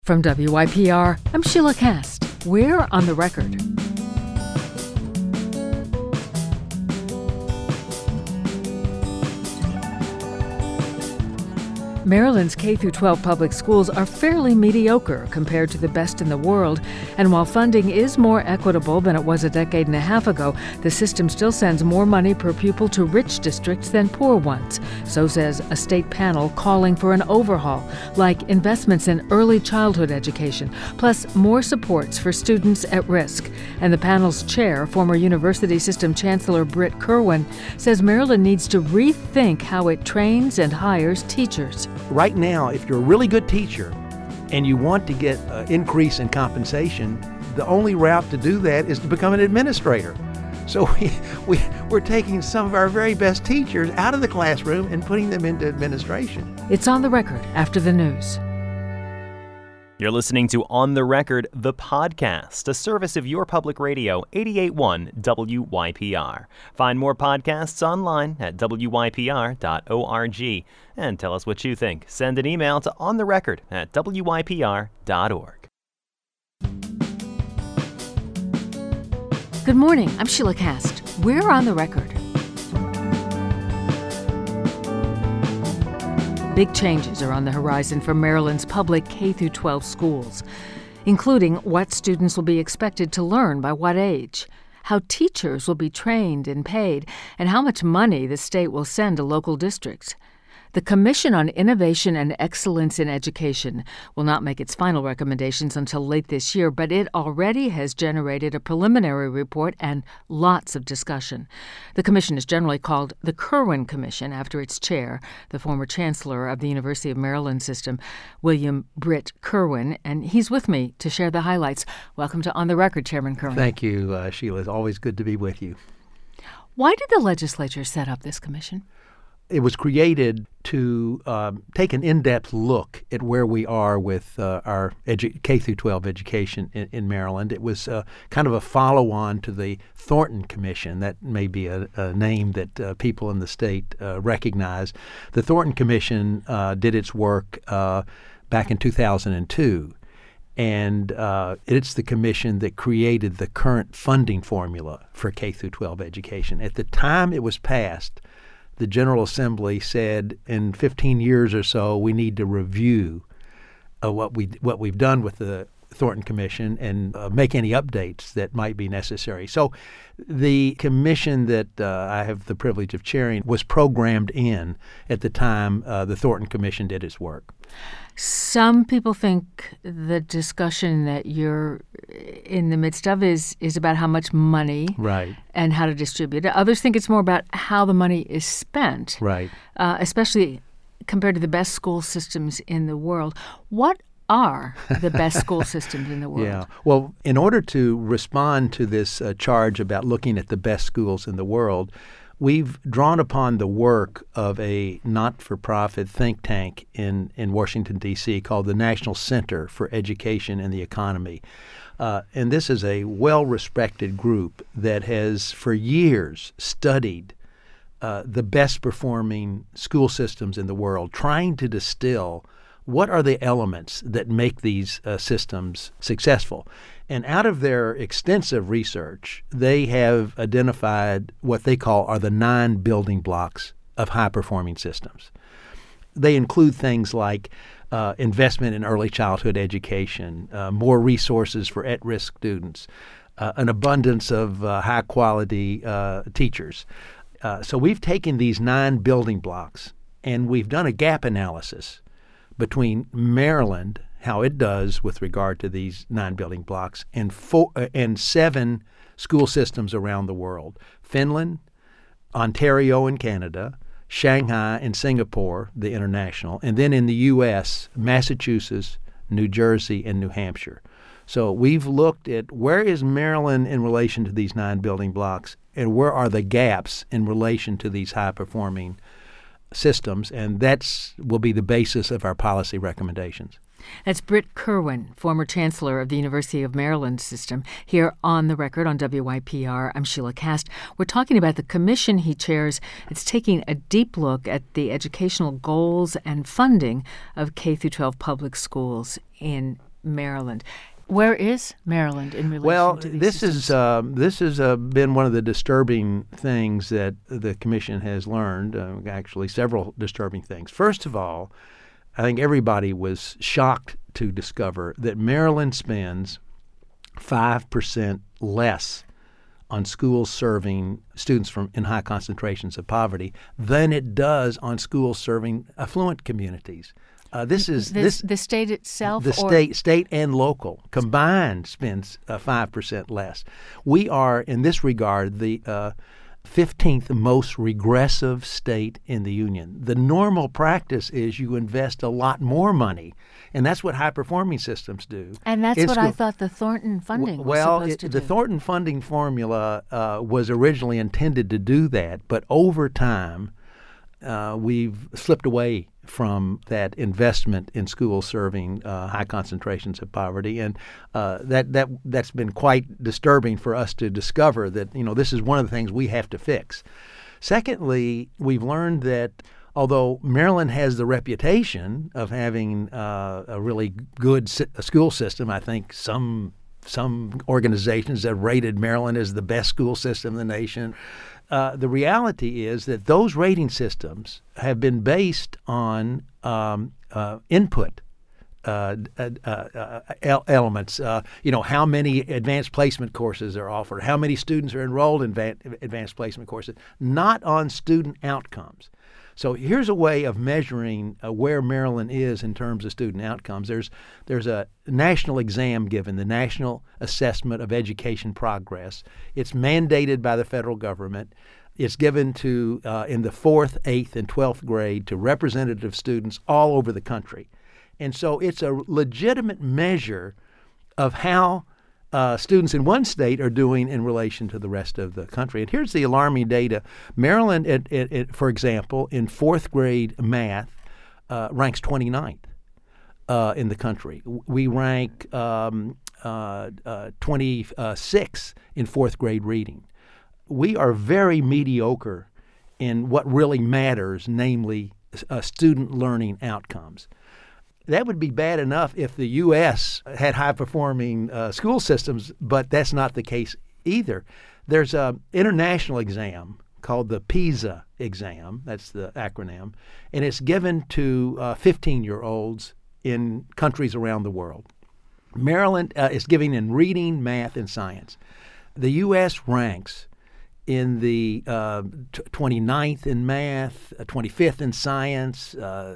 From WYPR, I'm Sheila Cast. We're on the record. Maryland's K-12 public schools are fairly mediocre compared to the best in the world, and while funding is more equitable than it was a decade and a half ago, the system still sends more money per pupil to rich districts than poor ones. So says a state panel calling for an overhaul, like investments in early childhood education, plus more supports for students at risk. And the panel's chair, former University System Chancellor Britt Kirwan, says Maryland needs to rethink how it trains and hires teachers. Right now, if you're a really good teacher and you want to get an increase in compensation, the only route to do that is to become an administrator. So we're taking some of our very best teachers out of the classroom and putting them into administration. It's On the Record after the news. You're listening to On the Record, the podcast, a service of your public radio, 88.1 WYPR. Find more podcasts online at wypr.org. And tell us what you think. Send an email to ontherecord@wypr.org. Good morning, I'm Sheila Cast. We're On the Record. Big changes are on the horizon for Maryland's public K-12 schools, including what students will be expected to learn by what age, how teachers will be trained and paid, and how much money the state will send to local districts. The Commission on Innovation and Excellence in Education will not make its final recommendations until late this year, but it already has generated a preliminary report and lots of discussion. The commission is generally called the Kirwan Commission after its chair, the former chancellor of the University of Maryland system, William Britt Kirwan, and he's with me to share the highlights. Welcome to On the Record, Chairman Kirwan. Thank you, Sheila. It's always good to be with you. Why did the legislature set up this commission? It was created to take an in-depth look at where we are with our K-12 education in Maryland. It was kind of a follow-on to the Thornton Commission. That may be a name that people in the state recognize. The Thornton Commission did its work back in 2002. And it's the commission that created the current funding formula for K-12 education. At the time it was passed, the General Assembly said in 15 years or so we need to review what we've done with the Thornton Commission and make any updates that might be necessary. So the commission that I have the privilege of chairing was programmed in at the time the Thornton Commission did its work. Some people think the discussion that you're in the midst of is about how much money right. and how to distribute it. Others think it's more about how the money is spent, right. Especially compared to the best school systems in the world. What are the best school systems in the world? Yeah. Well, in order to respond to this charge about looking at the best schools in the world, we've drawn upon the work of a not-for-profit think tank in Washington, D.C. called the National Center for Education and the Economy. And this is a well-respected group that has for years studied the best-performing school systems in the world, trying to distill what are the elements that make these systems successful. And out of their extensive research, they have identified what they call are the 9 building blocks of high-performing systems. They include things like investment in early childhood education, more resources for at-risk students, an abundance of high-quality teachers. So we've taken these 9 building blocks, and we've done a gap analysis between Maryland, how it does with regard to these 9 building blocks, and 7 school systems around the world: Finland, Ontario in Canada, Shanghai and Singapore, the international, and then in the U.S., Massachusetts, New Jersey, and New Hampshire. So we've looked at where is Maryland in relation to these 9 building blocks, and where are the gaps in relation to these high-performing systems, and that will be the basis of our policy recommendations. That's Britt Kirwan, former chancellor of the University of Maryland system, here on the record on WYPR. I'm Sheila Cast. We're talking about the commission he chairs. It's taking a deep look at the educational goals and funding of K-12 public schools in Maryland. Where is Maryland in relation Well, to these this systems? this has been one of the disturbing things that the commission has learned, actually several disturbing things. First of all, I think everybody was shocked to discover that Maryland spends 5% less on schools serving students in high concentrations of poverty than it does on schools serving affluent communities. This is the state itself, the state and local combined spends 5% less. We are, in this regard, the 15th most regressive state in the union. The normal practice is you invest a lot more money, and that's what high-performing systems do. And that's what I thought the Thornton funding was supposed to do. The Thornton funding formula was originally intended to do that, but over time we've slipped away from that investment in schools serving high concentrations of poverty, and that's been quite disturbing for us to discover that this is one of the things we have to fix. Secondly, we've learned that although Maryland has the reputation of having a really good school system, I think some organizations have rated Maryland as the best school system in the nation. The reality is that those rating systems have been based on input elements. How many advanced placement courses are offered, how many students are enrolled in advanced placement courses, not on student outcomes. So here's a way of measuring where Maryland is in terms of student outcomes. There's a national exam given, the National Assessment of Education Progress. It's mandated by the federal government. It's given to in the 4th, 8th, and 12th grade to representative students all over the country. And so it's a legitimate measure of how students in one state are doing in relation to the rest of the country. And here's the alarming data. Maryland, for example, in 4th grade math, ranks 29th in the country. We rank 26th in 4th grade reading. We are very mediocre in what really matters, namely student learning outcomes. That would be bad enough if the U.S. had high-performing school systems, but that's not the case either. There's an international exam called the PISA exam, that's the acronym, and it's given to 15-year-olds in countries around the world. Maryland is giving in reading, math, and science. The U.S. ranks in the 29th in math, 25th in science,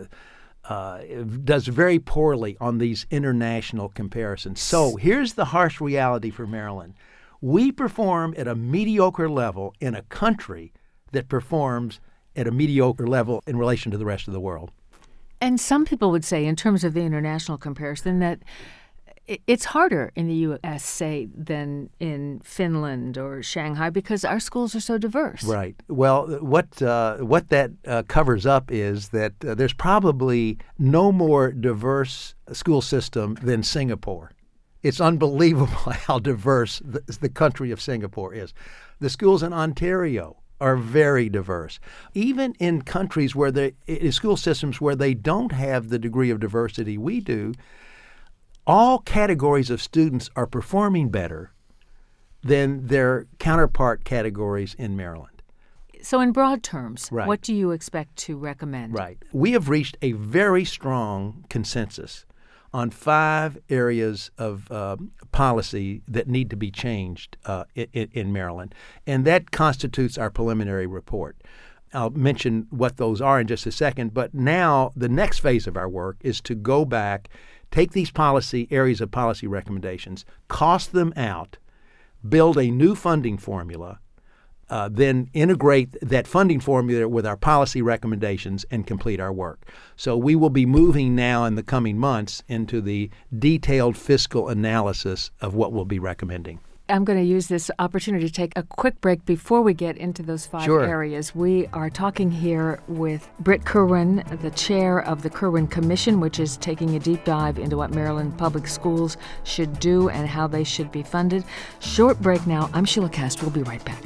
does very poorly on these international comparisons. So here's the harsh reality for Maryland. We perform at a mediocre level in a country that performs at a mediocre level in relation to the rest of the world. And some people would say, in terms of the international comparison, that it's harder in the U.S., say, than in Finland or Shanghai because our schools are so diverse. Right. Well, what that covers up is that there's probably no more diverse school system than Singapore. It's unbelievable how diverse the country of Singapore is. The schools in Ontario are very diverse. Even in countries in school systems where they don't have the degree of diversity we do, all categories of students are performing better than their counterpart categories in Maryland. So in broad terms, right. What do you expect to recommend? Right. We have reached a very strong consensus on 5 areas of policy that need to be changed in Maryland, and that constitutes our preliminary report. I'll mention what those are in just a second, but now the next phase of our work is to go back, take these areas of policy recommendations, cost them out, build a new funding formula, then integrate that funding formula with our policy recommendations and complete our work. So we will be moving now in the coming months into the detailed fiscal analysis of what we'll be recommending. I'm going to use this opportunity to take a quick break before we get into those 5 Sure. areas. We are talking here with Britt Kirwan, the chair of the Kirwan Commission, which is taking a deep dive into what Maryland public schools should do and how they should be funded. Short break now. I'm Sheila Kast. We'll be right back.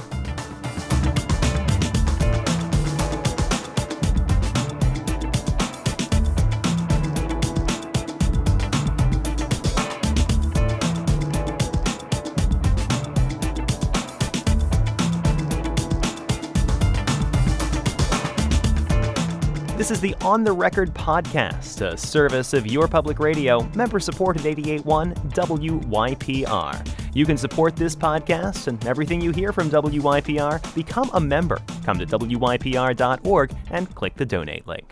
This is the On the Record podcast, a service of your public radio, member-supported 88.1 WYPR. You can support this podcast and everything you hear from WYPR. Become a member. Come to WYPR.org and click the donate link.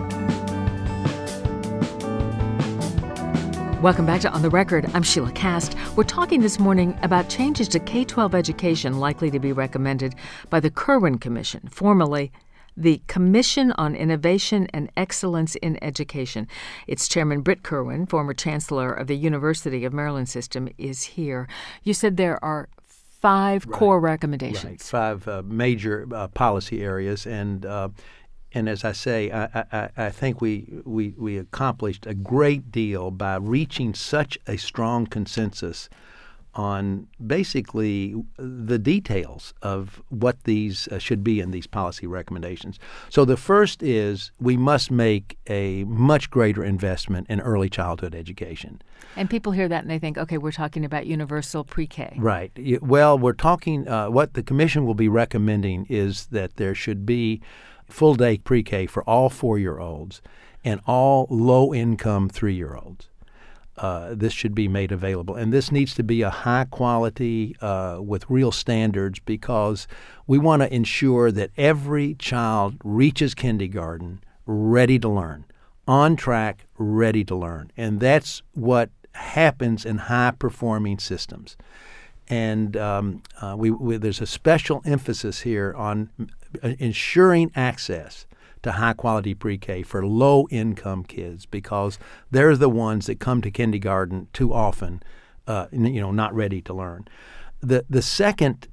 Welcome back to On the Record. I'm Sheila Cast. We're talking this morning about changes to K-12 education likely to be recommended by the Kirwan Commission, formerly the Commission on Innovation and Excellence in Education. Its chairman, Britt Kirwan, former chancellor of the University of Maryland System, is here. You said there are five core recommendations. Right, five major policy areas, and as I say, I think we accomplished a great deal by reaching such a strong consensus on basically the details of what these should be in these policy recommendations. So the first is we must make a much greater investment in early childhood education. And people hear that and they think, okay, we're talking about universal pre-K. Right. Well, we're talking, what the Commission will be recommending is that there should be full-day pre-K for all 4-year-olds and all low-income 3-year-olds. This should be made available. And this needs to be a high quality with real standards, because we want to ensure that every child reaches kindergarten ready to learn, on track, ready to learn. And that's what happens in high-performing systems. And there's a special emphasis here on ensuring access to high-quality pre-K for low-income kids, because they're the ones that come to kindergarten too often, not ready to learn. The second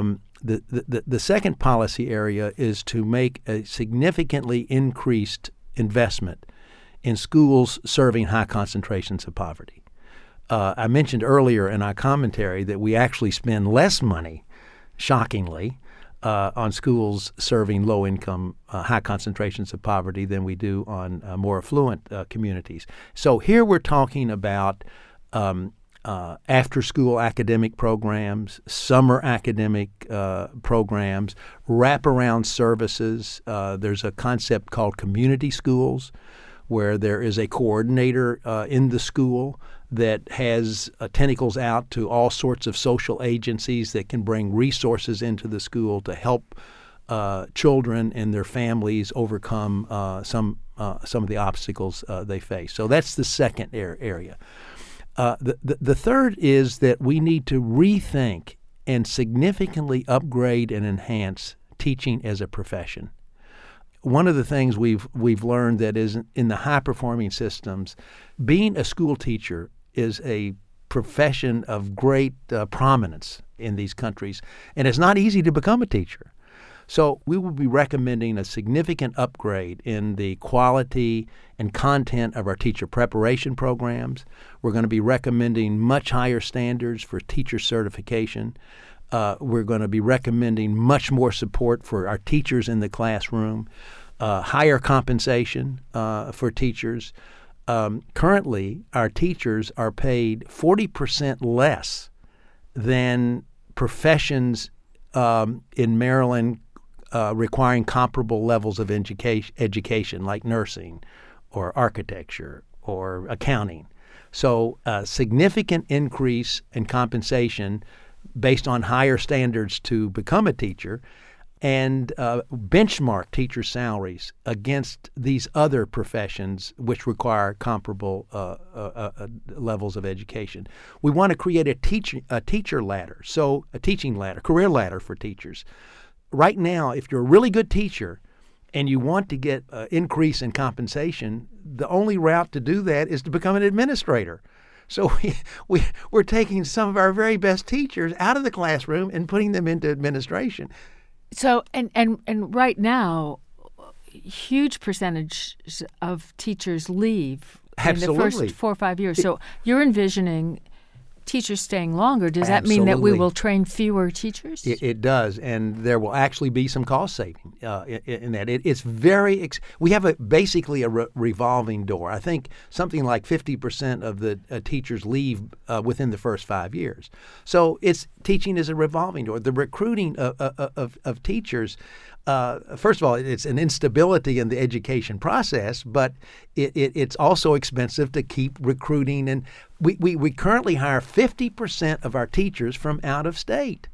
policy area is to make a significantly increased investment in schools serving high concentrations of poverty. I mentioned earlier in our commentary that we actually spend less money, shockingly, on schools serving low-income, high concentrations of poverty than we do on more affluent communities. So here we're talking about after-school academic programs, summer academic programs, wraparound services. There's a concept called community schools, where there is a coordinator in the school that has tentacles out to all sorts of social agencies that can bring resources into the school to help children and their families overcome some of the obstacles they face. So that's the second area. The third is that we need to rethink and significantly upgrade and enhance teaching as a profession. One of the things we've learned that is in the high-performing systems, being a school teacher is a profession of great prominence in these countries, and it's not easy to become a teacher. So we will be recommending a significant upgrade in the quality and content of our teacher preparation programs. We're going to be recommending much higher standards for teacher certification. We're going to be recommending much more support for our teachers in the classroom, higher compensation for teachers. Currently, our teachers are paid 40% less than professions in Maryland requiring comparable levels of education, like nursing or architecture or accounting. So a significant increase in compensation based on higher standards to become a teacher, and benchmark teacher salaries against these other professions which require comparable levels of education. We want to create a teacher ladder, so a teaching ladder, career ladder for teachers. Right now, if you're a really good teacher and you want to get an increase in compensation, the only route to do that is to become an administrator. So we're taking some of our very best teachers out of the classroom and putting them into administration. So, and right now, huge percentage of teachers leave in the first 4 or 5 years. So you're envisioning teachers staying longer. Does that mean that we will train fewer teachers? It does, and there will actually be some cost saving in that. It's very we have basically a revolving door. I think something like 50% of the teachers leave within the first 5 years. So teaching is a revolving door. The recruiting of teachers first of all, it's an instability in the education process, but it's also expensive to keep recruiting. And we currently hire 50% of our teachers from out of state.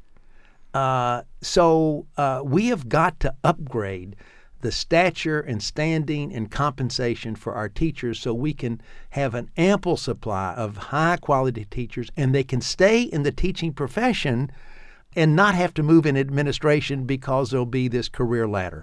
So we have got to upgrade the stature and standing and compensation for our teachers so we can have an ample supply of high-quality teachers, and they can stay in the teaching profession and not have to move in administration because there'll be this career ladder.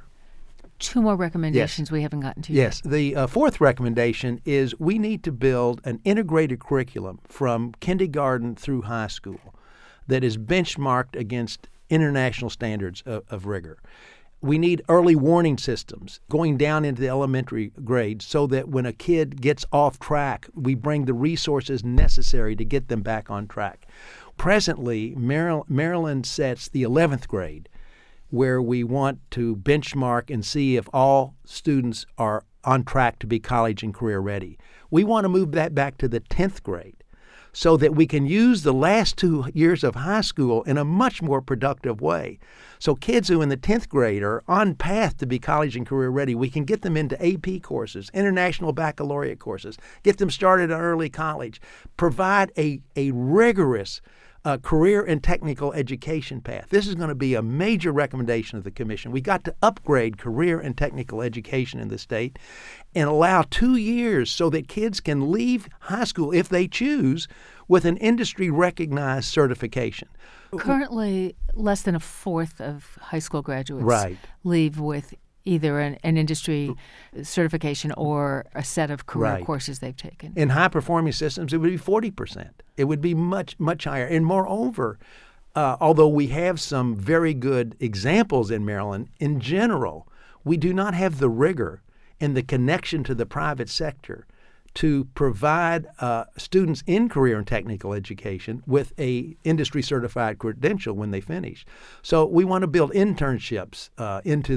2 more recommendations we haven't gotten to yet. Yes. The fourth recommendation is we need to build an integrated curriculum from kindergarten through high school that is benchmarked against international standards of rigor. We need early warning systems going down into the elementary grades so that when a kid gets off track, we bring the resources necessary to get them back on track. Presently, Maryland sets the 11th grade, where we want to benchmark and see if all students are on track to be college and career ready. We want to move that back to the 10th grade so that we can use the last 2 years of high school in a much more productive way. So kids who in the 10th grade are on path to be college and career ready, we can get them into AP courses, international baccalaureate courses, get them started in early college, provide a rigorous career and technical education path. This is going to be a major recommendation of the Commission. We got to upgrade career and technical education in the state and allow 2 years so that kids can leave high school, if they choose, with an industry-recognized certification. Currently, less than a fourth of high school graduates Right. leave with either an industry certification or a set of career Right. courses they've taken. In high-performing systems, it would be 40%. It would be much, much higher. And moreover, although we have some very good examples in Maryland, in general, we do not have the rigor and the connection to the private sector to provide students in career and technical education with a industry-certified credential when they finish. So we want to build internships into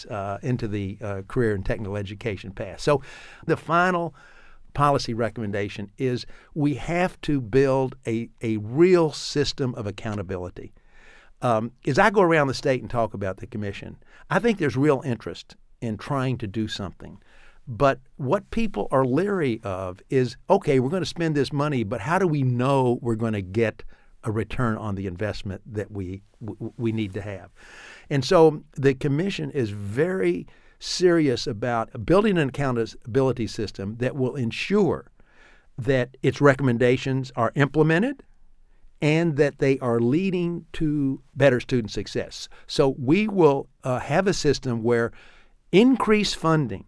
the career and technical education path. So the final policy recommendation is we have to build a real system of accountability. As I go around the state and talk about the Commission, I think there's real interest in trying to do something. But what people are leery of is, okay, we're going to spend this money, but how do we know we're going to get a return on the investment that we need to have? And so the Commission is very serious about building an accountability system that will ensure that its recommendations are implemented and that they are leading to better student success. So we will have a system where increased funding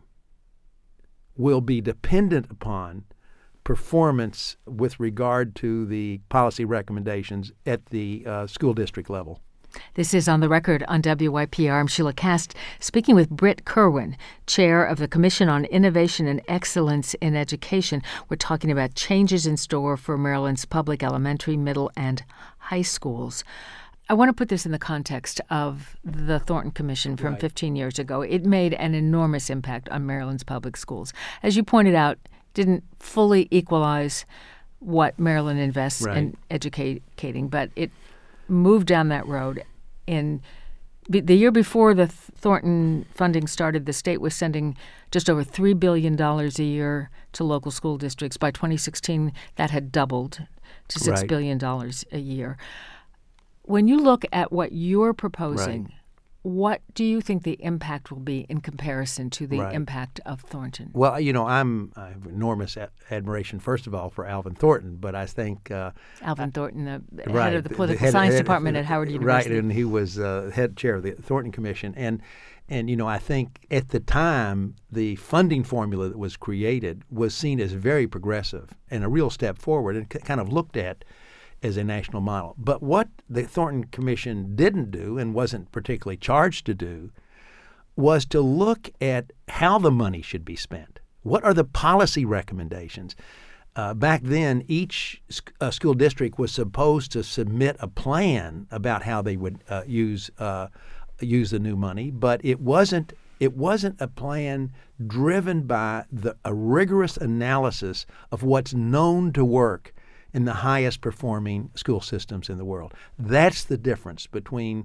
will be dependent upon performance with regard to the policy recommendations at the school district level. This is On the Record on WYPR. I'm Sheila Kast, speaking with Britt Kerwin, chair of the Commission on Innovation and Excellence in Education. We're talking about changes in store for Maryland's public elementary, middle, and high schools. I want to put this in the context of the Thornton Commission from 15 years ago. It made an enormous impact on Maryland's public schools. As you pointed out, didn't fully equalize what Maryland invests in educating, but it moved down that road. In the year before the Thornton funding started, the state was sending just over $3 billion a year to local school districts. By 2016, that had doubled to $6 billion a year. When you look at what you're proposing, what do you think the impact will be in comparison to the impact of Thornton? Well, I have enormous admiration, first of all, for Alvin Thornton, but I think Alvin Thornton, the head of the political science department at Howard University. Right, and he was head chair of the Thornton Commission. And I think at the time, the funding formula that was created was seen as very progressive and a real step forward and kind of looked at as a national model. But what the Thornton Commission didn't do and wasn't particularly charged to do was to look at how the money should be spent. What are the policy recommendations? Back then, each school district was supposed to submit a plan about how they would use the new money, but it wasn't a plan driven by a rigorous analysis of what's known to work in the highest performing school systems in the world. That's the difference between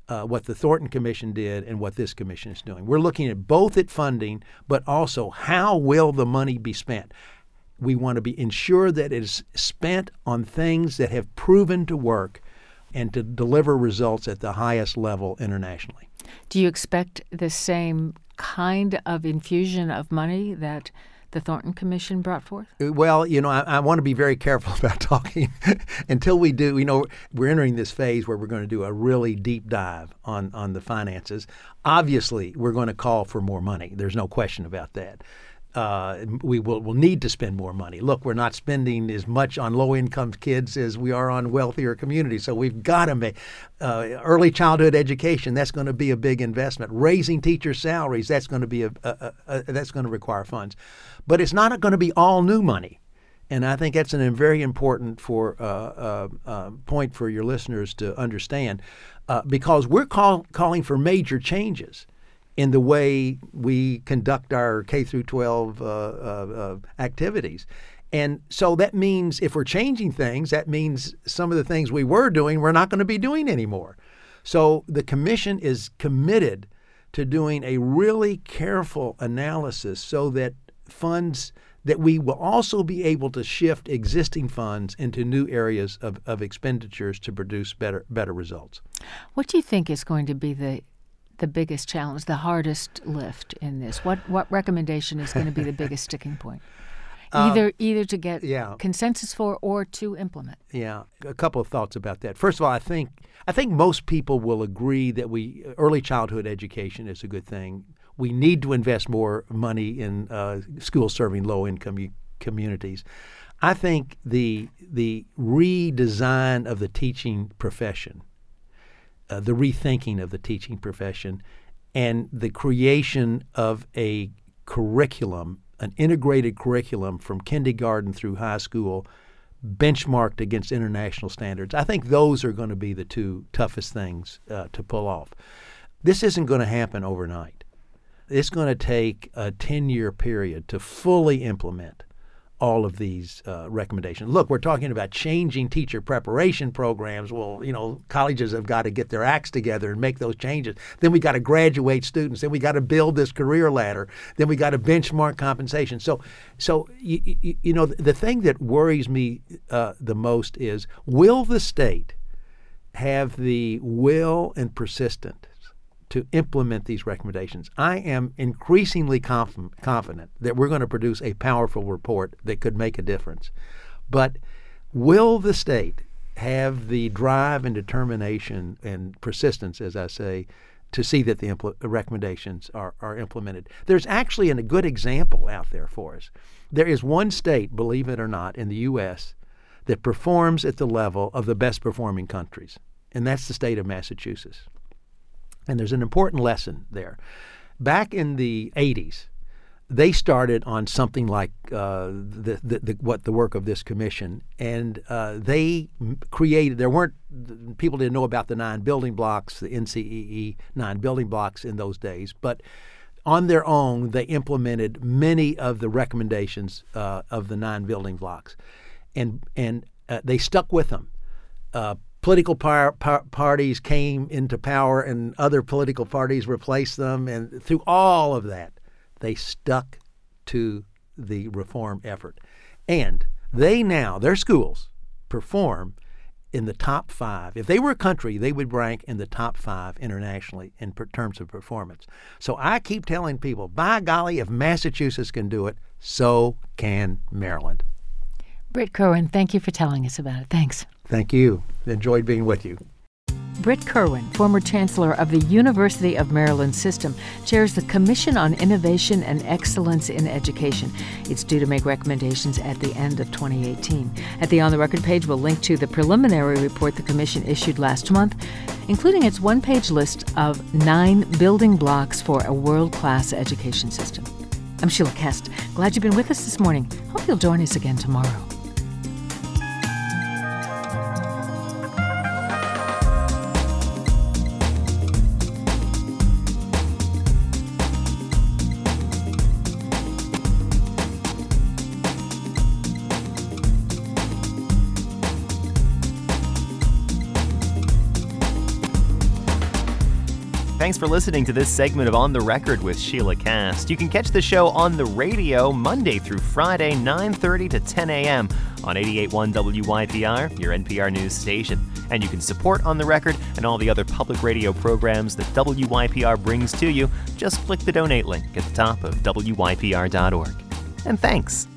what the Thornton Commission did and what this commission is doing. We're looking at both at funding, but also how will the money be spent. We want to be ensure that it is spent on things that have proven to work and to deliver results at the highest level internationally. Do you expect the same kind of infusion of money that the Thornton Commission brought forth? Well, I want to be very careful about talking until we do. We're entering this phase where we're going to do a really deep dive on the finances. Obviously, we're going to call for more money. There's no question about that. We'll need to spend more money. Look, we're not spending as much on low-income kids as we are on wealthier communities. So we've got to make early childhood education. That's going to be a big investment. Raising teacher salaries. That's going to be that's going to require funds. But it's not going to be all new money. And I think that's a very important point for your listeners to understand, because we're calling for major changes in the way we conduct our K through 12 activities. And so that means if we're changing things, that means some of the things we were doing, we're not going to be doing anymore. So the commission is committed to doing a really careful analysis so that we will also be able to shift existing funds into new areas of expenditures to produce better results. What do you think is going to be the biggest challenge, the hardest lift in this? What recommendation is going to be the biggest sticking point? Either to get consensus for or to implement. Yeah, a couple of thoughts about that. First of all, I think most people will agree that early childhood education is a good thing. We need to invest more money in schools serving low-income communities. I think the redesign of the teaching profession, the rethinking of the teaching profession, and the creation of a curriculum, an integrated curriculum from kindergarten through high school, benchmarked against international standards. I think those are going to be the two toughest things to pull off. This isn't going to happen overnight. It's going to take a 10-year period to fully implement all of these recommendations. Look, we're talking about changing teacher preparation programs. Well, colleges have got to get their acts together and make those changes. Then we got to graduate students. Then we got to build this career ladder. Then we got to benchmark compensation. So the thing that worries me the most is, will the state have the will and persistence to implement these recommendations? I am increasingly confident that we're going to produce a powerful report that could make a difference. But will the state have the drive and determination and persistence, as I say, to see that the recommendations are implemented? There's actually a good example out there for us. There is one state, believe it or not, in the U.S. that performs at the level of the best performing countries, and that's the state of Massachusetts. And there's an important lesson there. Back in the 80s, they started on something like the work of this commission, and they created. People didn't know about the 9 building blocks, the NCEE 9 building blocks in those days, but on their own, they implemented many of the recommendations of the 9 building blocks, and they stuck with them. Political parties came into power and other political parties replaced them. And through all of that, they stuck to the reform effort. And their schools perform in the top 5. If they were a country, they would rank in the top 5 internationally in terms of performance. So I keep telling people, by golly, if Massachusetts can do it, so can Maryland. Britt Kirwan, thank you for telling us about it. Thanks. Thank you. Enjoyed being with you. Britt Kirwan, former Chancellor of the University of Maryland System, chairs the Commission on Innovation and Excellence in Education. It's due to make recommendations at the end of 2018. At the On the Record page, we'll link to the preliminary report the Commission issued last month, including its one-page list of 9 building blocks for a world-class education system. I'm Sheila Kest. Glad you've been with us this morning. Hope you'll join us again tomorrow. Thanks for listening to this segment of On the Record with Sheila Cast. You can catch the show on the radio Monday through Friday, 9:30 to 10 a.m. on 88.1 WYPR, your NPR news station. And you can support On the Record and all the other public radio programs that WYPR brings to you. Just click the donate link at the top of WYPR.org. And thanks.